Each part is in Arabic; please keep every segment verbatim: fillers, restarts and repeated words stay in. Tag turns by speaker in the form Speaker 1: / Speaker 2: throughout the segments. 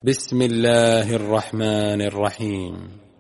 Speaker 1: بسم الله الرحمن الرحيم.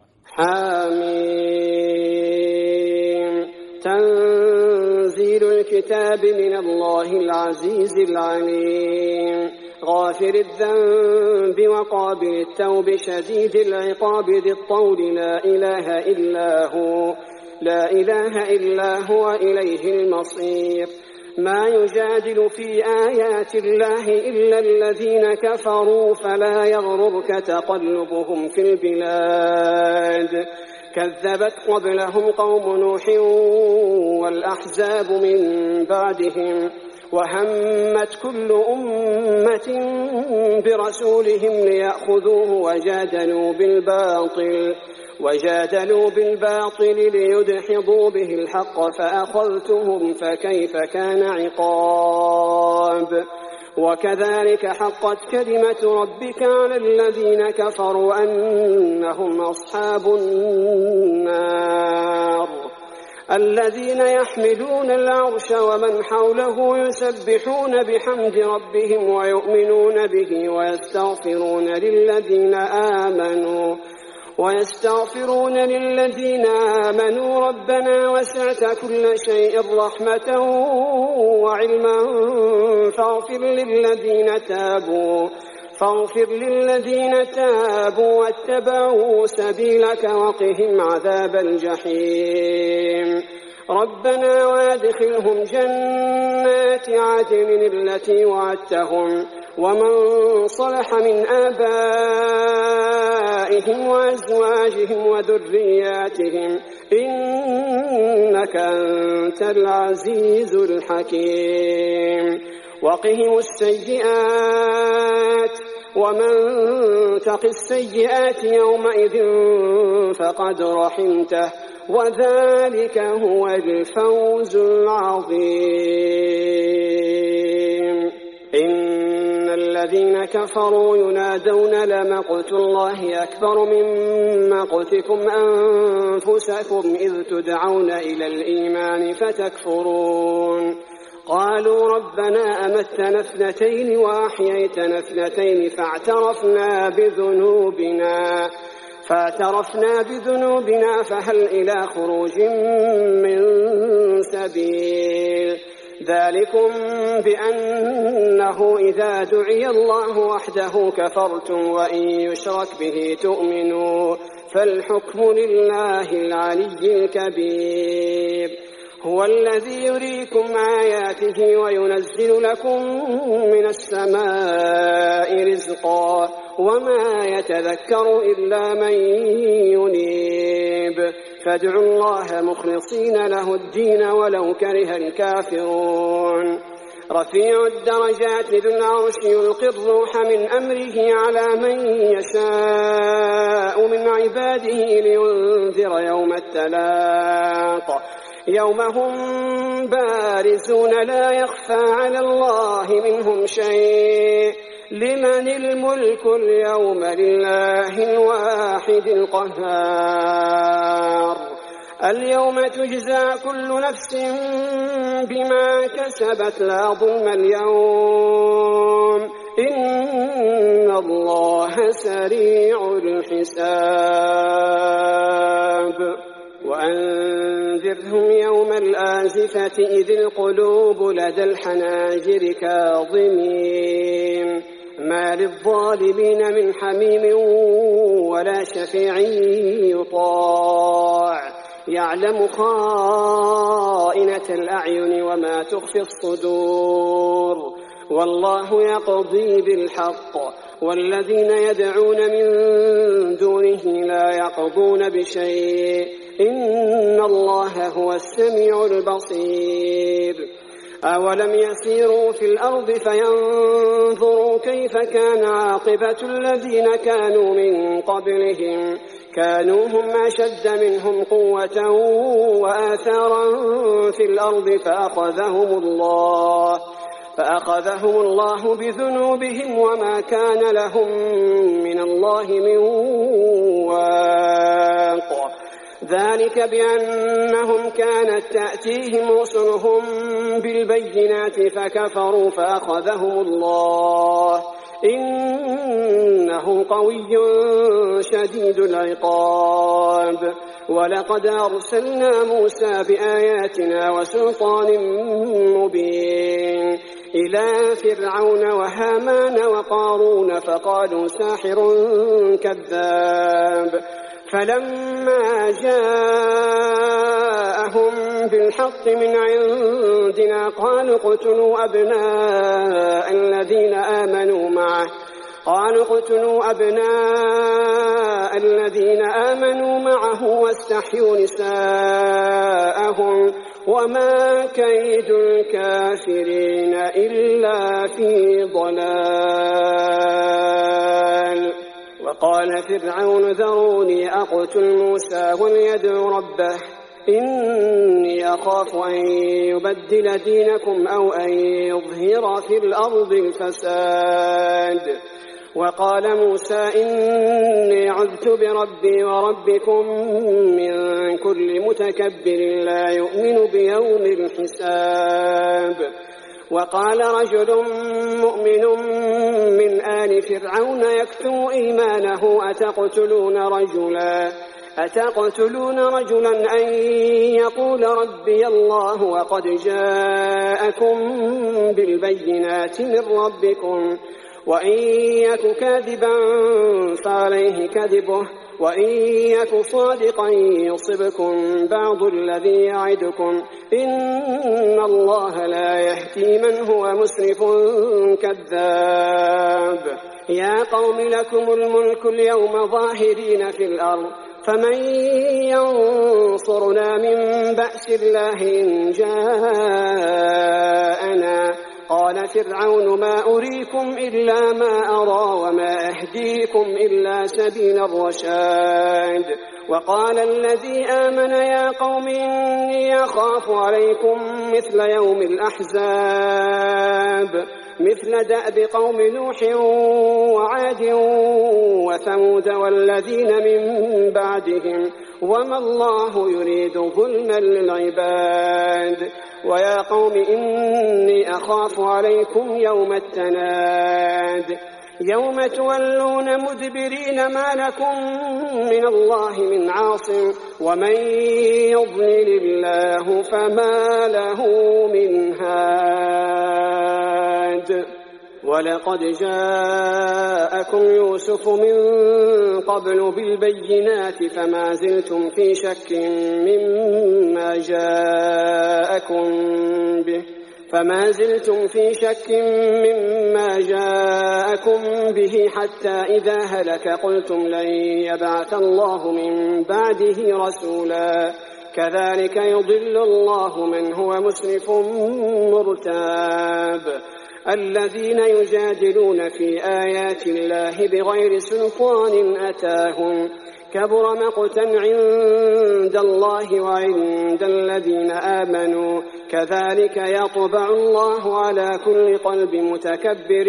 Speaker 2: حميم. تنزيل الكتاب من الله العزيز العليم، غافر الذنب وقابل التوب شديد العقاب ذي الطول، لا إله إلا هو لا إله إلا هو إليه المصير. ما يجادل في آيات الله إلا الذين كفروا، فلا يغررك تقلبهم في البلاد. كذبت قبلهم قوم نوح والأحزاب من بعدهم، وهمت كل أمة برسولهم ليأخذوه وجادلوا بالباطل وجادلوا بالباطل ليدحضوا به الحق، فأخذتهم فكيف كان عقاب. وكذلك حقت كلمة ربك على الذين كفروا أنهم أصحاب النار. الذين يحملون العرش ومن حوله يسبحون بحمد ربهم ويؤمنون به ويستغفرون للذين آمنوا ويستغفرون للذين آمنوا ربنا وسعت كل شيء رحمة وعلما فاغفر للذين تابوا فاغفر للذين تابوا واتبعوا سبيلك وقهم عذاب الجحيم. ربنا وادخلهم جنات عدن التي وعدتهم ومن صلح من آبائهم وأزواجهم وذرياتهم إنك أنت العزيز الحكيم. وقهم السيئات ومن تق السيئات يومئذ فقد رحمته وذلك هو الفوز العظيم. إن الذين كفروا ينادون لمقت الله أكبر من مقتكم أنفسكم إذ تدعون إلى الإيمان فتكفرون. قالوا ربنا أمتنا اثنتين وأحييتنا اثنتين فاعترفنا بذنوبنا فاعترفنا بذنوبنا فهل إلى خروج من سبيل. ذلكم بأنه إذا دعي الله وحده كفرتم وإن يشرك به تؤمنوا فالحكم لله العلي الكبير. هو الذي يريكم آياته وينزل لكم من السماء رزقا وما يتذكر إلا من ينيب. فادعوا الله مخلصين له الدين ولو كره الكافرون. رفيع الدرجات ذو العرش يلقي الروح من أمره على من يشاء من عباده لينذر يوم التلاق يوم هم بارزون لا يخفى على الله منهم شيء. لمن الملك اليوم لله الواحد القهار. اليوم تجزى كل نفس بما كسبت لا ظلم اليوم إن الله سريع الحساب. وأنذرهم يوم الآزفة إذ القلوب لدى الحناجر كاظمين ما للظالمين من حميم ولا شفيع يطاع يعلم خائنة الأعين وما تخفي الصدور. والله يقضي بالحق والذين يدعون من دونه لا يقضون بشيء إن الله هو السميع البصير. أولم يسيروا في الأرض فينظروا كيف كان عاقبة الذين كانوا من قبلهم كانوا هم أشد منهم قوة وآثارا في الأرض فأخذهم الله فأخذهم الله بذنوبهم وما كان لهم من الله من واق. ذلك بأنهم كانت تأتيهم رسلهم بالبينات فكفروا فأخذهم الله إنه قوي شديد العقاب. ولقد أرسلنا موسى بآياتنا وسلطان مبين إلى فرعون وهامان وقارون فقالوا ساحر كذاب. فلما جاءهم بالحق من عندنا قالوا اقتلوا أبناء الذين آمنوا معه قالوا اقتلوا أبناء الذين آمنوا معه واستحيوا نساءهم وما كيد الكافرين إلا في ضلال. وقال فرعون ذروني أقتل موسى وليدع ربه إني أخاف أن يبدل دينكم أو أن يظهر في الأرض الفساد. وقال موسى إني عذت بربي وربكم من كل متكبر لا يؤمن بيوم الحساب. وقال رجل مؤمن من آل فرعون يكتم إيمانه أتقتلون رجلا أتقتلون رجلا أن يقول ربي الله وقد جاءكم بالبينات من ربكم وإن يك كاذبا فعليه كذبه وإن يك صادقا يصبكم بعض الذي يعدكم إن الله لا يهدي من هو مسرف كذاب. يا قوم لكم الملك اليوم ظاهرين في الأرض فمن ينصرنا من بأس الله إن جاءنا. قال فرعون ما أريكم إلا ما أرى وما أهديكم إلا سبيل الرشاد. وقال الذي آمن يا قوم إني أخاف عليكم مثل يوم الأحزاب مثل دأب قوم نوح وعاد وثمود والذين من بعدهم وما الله يريد ظلما للعباد. ويا قوم إني أخاف عليكم يوم التناد يوم تولون مدبرين ما لكم من الله من عاصم ومن يضلل الله فما له من هاد. ولقد جاءكم يوسف من قبل بالبينات فما زلتم في شك مما جاءكم به فما زلتم في شك مما جاءكم به حتى إذا هلك قلتم لن يبعث الله من بعده رسولا كذلك يضل الله من هو مسرف مرتاب. الذين يجادلون في آيات الله بغير سلطان أتاهم كبر مقتا عند الله وعند الذين آمنوا كذلك يطبع الله على كل قلب متكبر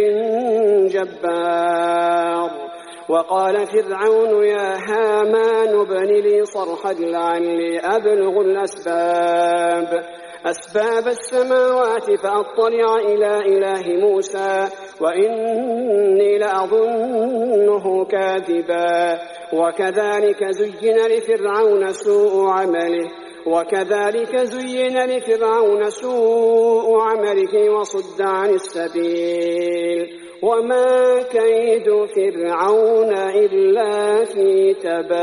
Speaker 2: جبار. وقال فرعون يا هامان ابن لي صرحا لعلي أبلغ الأسباب أسباب السماوات فأطلع إلى إله موسى وإني لأظنه كاذبا. وكذلك زين لفرعون سوء عمله وكذلك زين لفرعون سوء عمله وصد عن السبيل وما كيد فرعون إلا في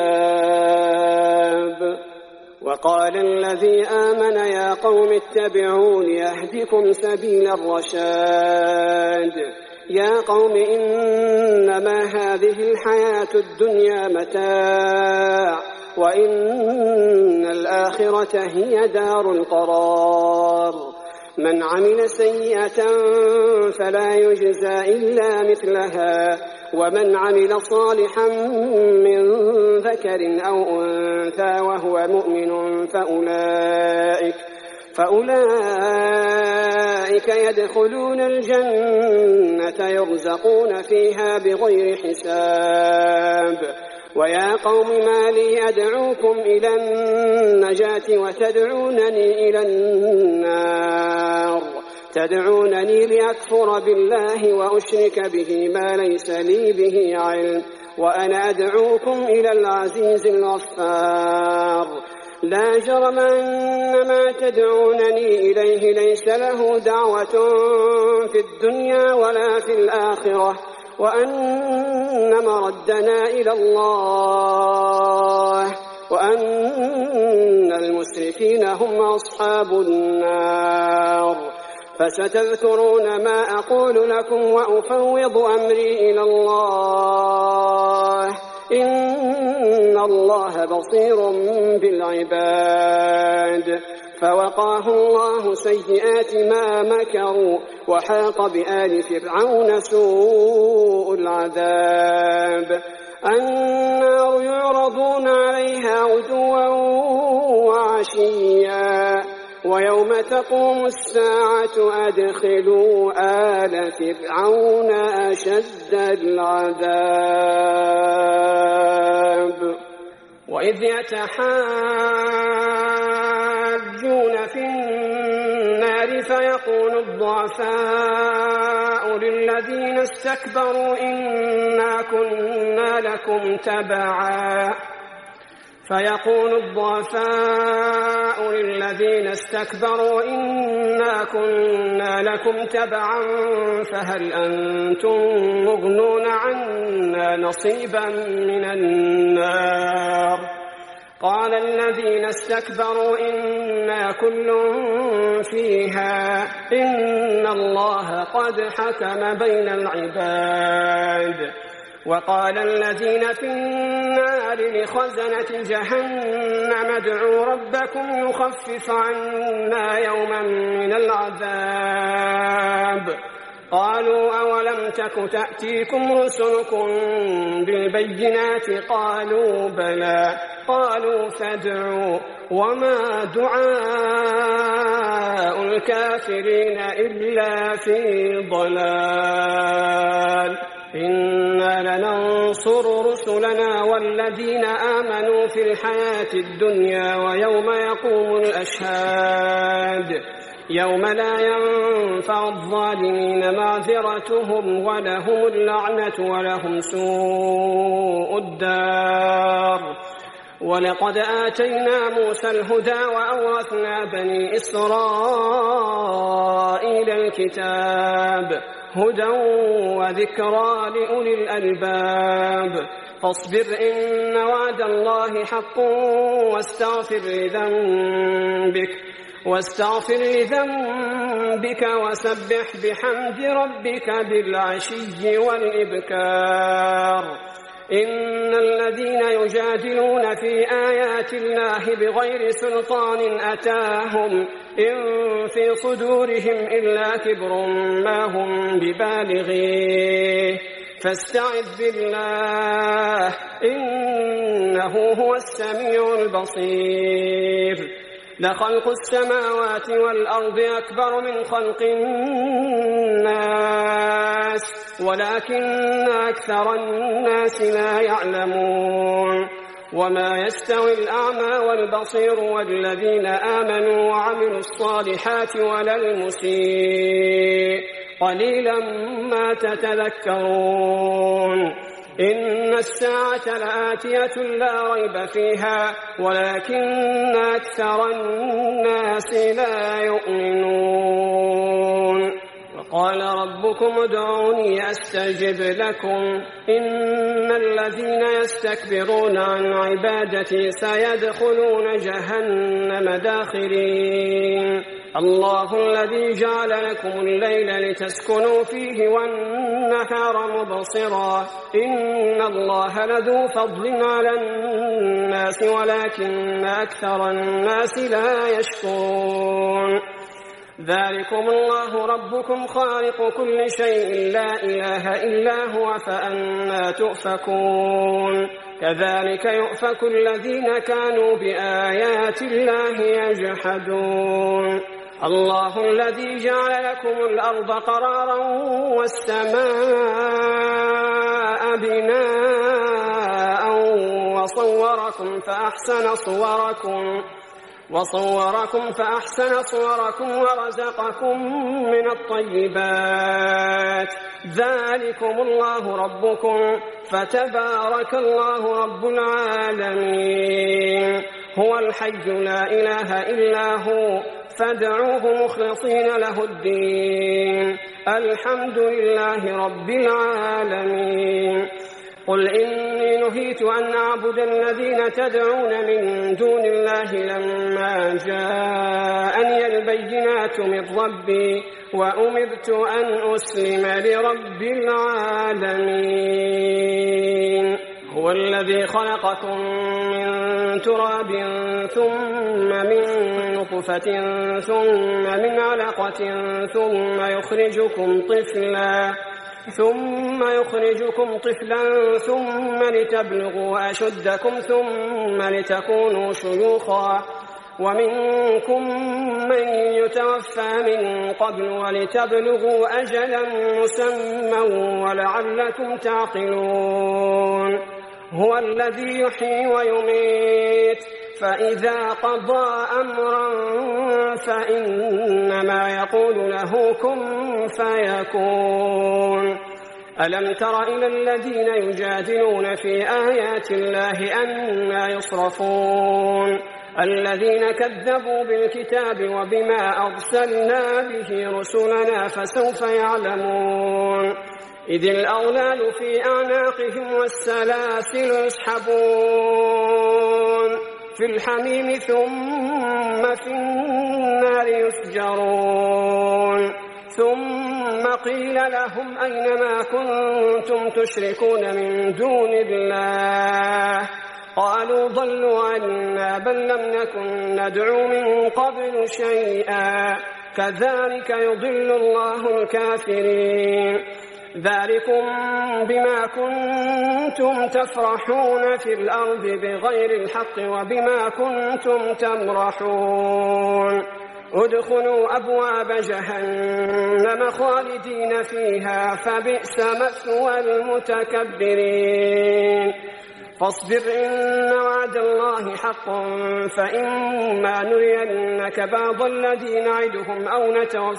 Speaker 2: تباب. وقال الذي آمن يا قوم اتبعون يهدكم سبيل الرشاد. يا قوم إنما هذه الحياة الدنيا متاع وإن الآخرة هي دار القرار. من عمل سيئة فلا يجزى إلا مثلها ومن عمل صالحا من ذكر أو أنثى وهو مؤمن فأولئك, فأولئك يدخلون الجنة يرزقون فيها بغير حساب. ويا قوم ما لي أدعوكم إلى النجاة وتدعونني إلى النار تدعونني لأكفر بالله وأشرك به ما ليس لي به علم وأنا أدعوكم إلى العزيز الغفار. لا جرم أن ما تدعونني إليه ليس له دعوة في الدنيا ولا في الآخرة وأن مردنا إلى الله وأن المسرفين هم أصحاب النار. فستذكرون ما أقول لكم وأفوض أمري إلى الله إن الله بصير بالعباد. فوقاه الله سيئات ما مكروا وحاق بآل فرعون سوء العذاب. النار يعرضون عليها غدوا وعشيا ويوم تقوم الساعة أدخلوا آل فرعون أشد العذاب. وإذ يتحاجون في النار فيقول الضعفاء للذين استكبروا إنا كنا لكم تبعا فيقول الضعفاء للذين استكبروا إنا كنا لكم تبعا فهل أنتم مغنون عنا نصيبا من النار. قال الذين استكبروا إنا كل فيها إن الله قد حكم بين العباد. وقال الذين في النار لخزنة جهنم ادعوا ربكم يخفف عنا يوما من العذاب. قالوا أولم تك تأتيكم رسلكم بالبينات قالوا بلى قالوا فادعوا وما دعاء الكافرين إلا في ضلال. إنا لننصر رسلنا والذين آمنوا في الحياة الدنيا ويوم يقوم الأشهاد يوم لا ينفع الظالمين معذرتهم ولهم اللعنة ولهم سوء الدار. ولقد آتينا موسى الهدى وأورثنا بني إسرائيل الكتاب هدى وذكرى لأولي الألباب. فاصبر إن وعد الله حق واستغفر لذنبك واستغفر لذنبك وسبح بحمد ربك بالعشي والإبكار. إن الذين يجادلون في آيات الله بغير سلطان أتاهم إن في صدورهم إلا كبر ما هم ببالغيه فاستعذ بالله إنه هو السميع البصير. لخلق السماوات والأرض أكبر من خلق الناس ولكن أكثر الناس لا يعلمون. وما يستوي الأعمى والبصير والذين آمنوا وعملوا الصالحات ولا المسيء قليلا ما تتذكرون. إن الساعة لآتية لا ريب فيها ولكن أكثر الناس لا يؤمنون. وقال ربكم ادعوني أستجب لكم إن الذين يستكبرون عن عبادتي سيدخلون جهنم داخرين. الله الذي جعل لكم الليل لتسكنوا فيه والنهار مبصرا إن الله لذو فضل على الناس ولكن أكثر الناس لا يشكرون. ذلكم الله ربكم خالق كل شيء لا إله إلا هو فأنى تؤفكون. كذلك يؤفك الذين كانوا بآيات الله يجحدون. الله الذي جعل لكم الأرض قرارا والسماء بناء وصوركم فأحسن صوركم وصوركم فأحسن صوركم ورزقكم من الطيبات ذلكم الله ربكم فتبارك الله رب العالمين هو الحي لا إله إلا هو فادعوه مخلصين له الدين الحمد لله رب العالمين قل إني نهيت أن أعبد الذين تدعون من دون الله لما جاءني البينات من ربي وأمرت أن أسلم لرب العالمين هو الذي خلقكم من تراب ثم من نطفة ثم من علقة ثم يخرجكم طفلا ثم يخرجكم طفلا ثم لتبلغوا أشدكم ثم لتكونوا شيوخا ومنكم من يتوفى من قبل ولتبلغوا أجلا مسمى ولعلكم تعقلون هو الذي يحيي ويميت فإذا قضى أمرا فإنما يقول له كن فيكون ألم تر إلى الذين يجادلون في آيات الله أنى يصرفون الذين كذبوا بالكتاب وبما أرسلنا به رسلنا فسوف يعلمون إذ الأغلال في أعناقهم والسلاسل يسحبون في الحميم ثم في النار يسجرون ثم قيل لهم أين ما كنتم تشركون من دون الله قالوا ضلوا عنا بل لم نكن ندعو من قبل شيئا كذلك يضل الله الكافرين ذلكم بما كنتم تفرحون في الأرض بغير الحق وبما كنتم تمرحون ادخلوا أبواب جهنم خالدين فيها فبئس مثوى المتكبرين فاصبر إن وعد الله حق فإما نرينك بعض الذي نعدهم أو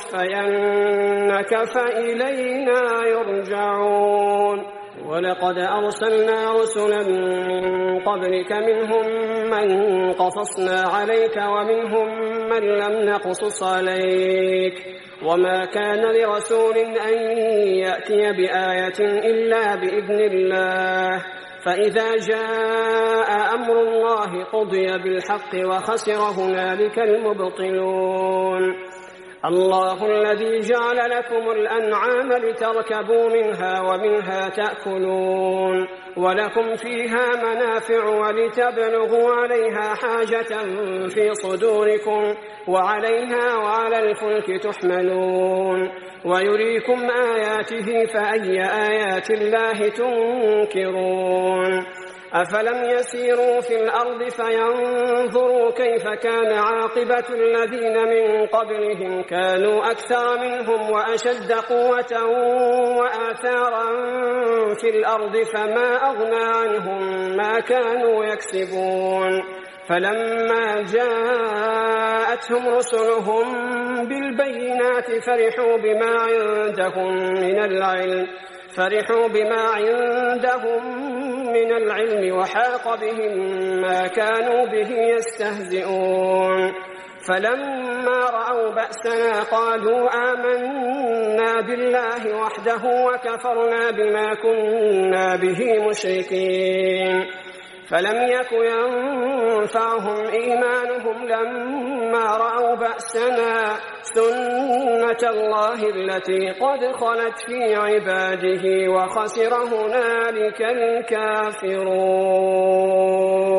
Speaker 2: نتوفينك فإلينا يرجعون ولقد أرسلنا رسلا من قبلك منهم من قصصنا عليك ومنهم من لم نقصص عليك وما كان لرسول أن يأتي بآية إلا بإذن الله فإذا جاء أمر الله قضي بالحق وخسر هنالك المبطلون الله الذي جعل لكم الأنعام لتركبوا منها ومنها تأكلون ولكم فيها منافع ولتبلغوا عليها حاجة في صدوركم وعليها وعلى الفلك تحملون ويريكم آياته فأي آيات الله تنكرون أفلم يسيروا في الأرض فينظروا كيف كان عاقبة الذين من قبلهم كانوا أكثر منهم وأشد قوة وآثارا في الأرض فما أغنى عنهم ما كانوا يكسبون فلما جاءتهم رسلهم بالبينات فرحوا بما عندهم من العلم فرحوا بما عندهم من العلم وحاق بهم ما كانوا به يستهزئون فلما رأوا بأسنا قالوا آمنا بالله وحده وكفرنا بما كنا به مشركين فلم يك ينفعهم إيمانهم لما رأوا بأسنا سنة الله التي قد خلت في عباده وخسر هنالك الكافرون